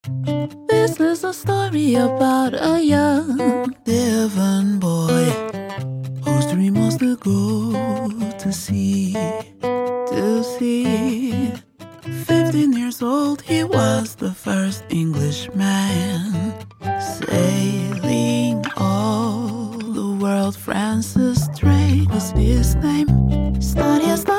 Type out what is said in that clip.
This is a story about a young Devon boy whose dream was to go to sea, to sea. 15 years old, he was the first Englishman sailing all the world. Francis Drake was his name. Studies